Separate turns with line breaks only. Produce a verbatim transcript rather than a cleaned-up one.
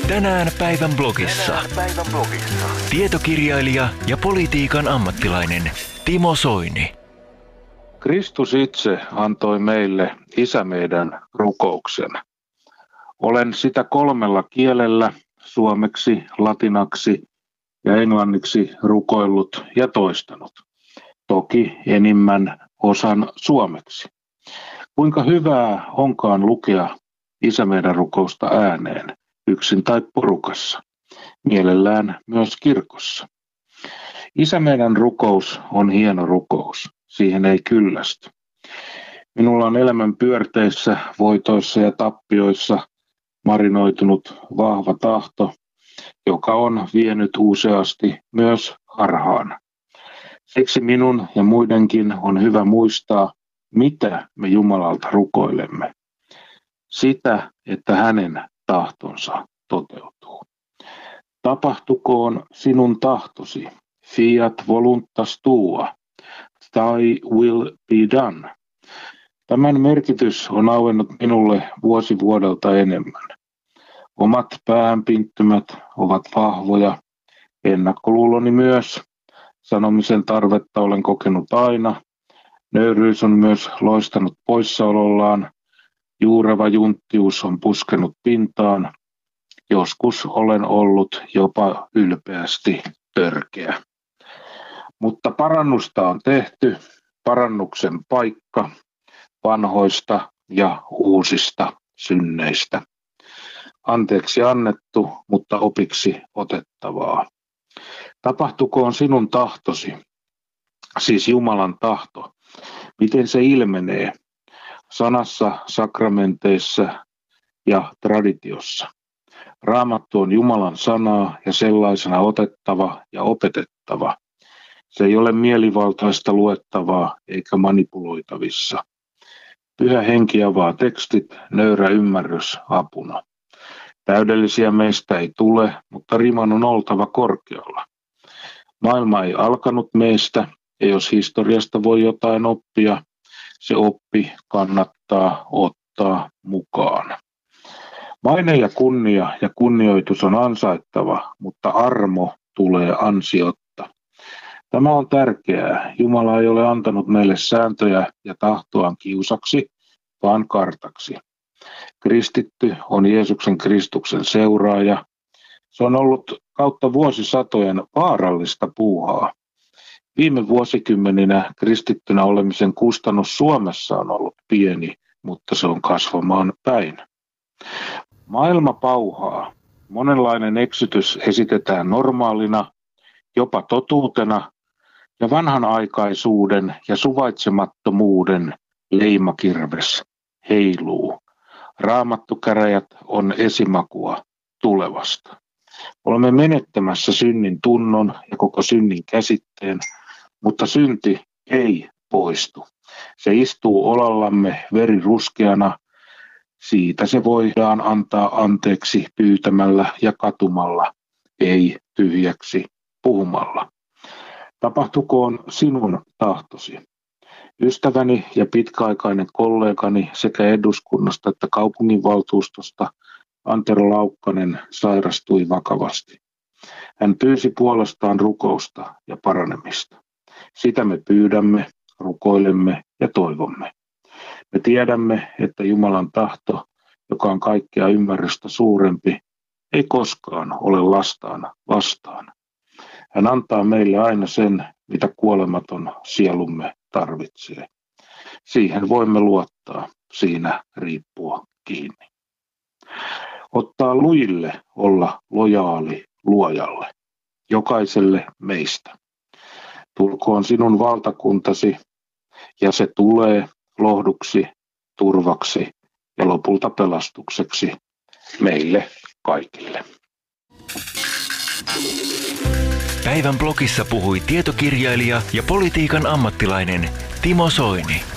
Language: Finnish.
Tänään päivän blogissa.
Tänään päivän blogissa.
Tietokirjailija ja politiikan ammattilainen Timo Soini.
Kristus itse antoi meille Isä meidän rukouksen. Olen sitä kolmella kielellä, suomeksi, latinaksi ja englanniksi rukoillut ja toistanut. Toki enimmän osan suomeksi. Kuinka hyvää onkaan lukea Isä meidän rukousta ääneen, yksin tai porukassa, mielellään myös kirkossa. Isä meidän rukous on hieno rukous, siihen ei kyllästy. Minulla on elämän pyörteissä, voitoissa ja tappioissa marinoitunut vahva tahto, joka on vienyt useasti myös harhaan. Siksi minun ja muidenkin on hyvä muistaa, mitä me Jumalalta rukoilemme. Sitä, että hänen tahtonsa toteutuu. Tapahtukoon sinun tahtosi, fiat voluntas tua, thy will be done. Tämän merkitys on auennut minulle vuosi vuodelta enemmän. Omat päähänpinttymät ovat vahvoja, ennakkoluuloni myös. Sanomisen tarvetta olen kokenut aina. Nöyryys on myös loistanut poissaolollaan. Juureva junttius on puskenut pintaan. Joskus olen ollut jopa ylpeästi törkeä. Mutta parannusta on tehty, parannuksen paikka vanhoista ja uusista synneistä. Anteeksi annettu, mutta opiksi otettavaa. Tapahtukoon sinun tahtosi, siis Jumalan tahto. Miten se ilmenee? Sanassa, sakramenteissa ja traditiossa. Raamattu on Jumalan sanaa ja sellaisena otettava ja opetettava. Se ei ole mielivaltaista luettavaa eikä manipuloitavissa. Pyhä henki avaa tekstit, nöyrä ymmärrys apuna. Täydellisiä meistä ei tule, mutta riman on oltava korkealla. Maailma ei alkanut meistä, ja jos historiasta voi jotain oppia, se oppi kannattaa ottaa mukaan. Maine ja kunnia ja kunnioitus on ansaittava, mutta armo tulee ansiotta. Tämä on tärkeää. Jumala ei ole antanut meille sääntöjä ja tahtoaan kiusaksi, vaan kartaksi. Kristitty on Jeesuksen Kristuksen seuraaja. Se on ollut kautta vuosisatojen vaarallista puuhaa. Viime vuosikymmeninä kristittynä olemisen kustannus Suomessa on ollut pieni, mutta se on kasvamaan päin. Maailma pauhaa. Monenlainen eksytys esitetään normaalina, jopa totuutena, ja vanhanaikaisuuden ja suvaitsemattomuuden leimakirves heiluu. Raamattukäräjät on esimakua tulevasta. Olemme menettämässä synnin tunnon ja koko synnin käsitteen, mutta synti ei poistu. Se istuu olallamme veriruskeana. Siitä se voidaan antaa anteeksi pyytämällä ja katumalla, ei tyhjäksi puhumalla. Tapahtukoon sinun tahtosi. Ystäväni ja pitkäaikainen kollegani sekä eduskunnasta että kaupunginvaltuustosta Antero Laukkanen sairastui vakavasti. Hän pyysi puolestaan rukousta ja paranemista. Sitä me pyydämme, rukoilemme ja toivomme. Me tiedämme, että Jumalan tahto, joka on kaikkea ymmärrystä suurempi, ei koskaan ole lastaan vastaan. Hän antaa meille aina sen, mitä kuolematon sielumme tarvitsee. Siihen voimme luottaa, siinä riippua kiinni. Ottaa lujille olla lojaali luojalle, jokaiselle meistä. Tulkoon sinun valtakuntasi, ja se tulee lohduksi, turvaksi ja lopulta pelastukseksi meille kaikille.
Päivän blogissa puhui tietokirjailija ja politiikan ammattilainen Timo Soini.